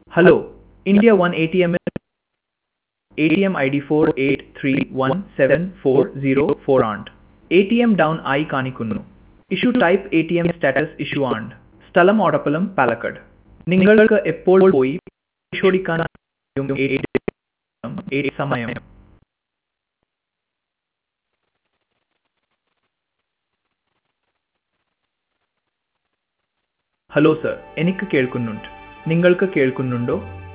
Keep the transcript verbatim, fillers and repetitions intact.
Hello, India one A T M A T M I D four eight three one seven four zero four and A T M down I കാണിക്കുന്നു. Issue type A T M status issue and സ്ഥലം ഓടപ്പലം പാലക്കാട്. നിങ്ങൾക്ക് എപ്പോൾ പോയി പരിശോധിക്കാൻ കഴിയും? ഏത് സമയം? Hello sir, എനിക്ക് കേൾക്കുന്നുണ്ട്. നിങ്ങൾക്ക് കേൾക്കുന്നുണ്ടോ?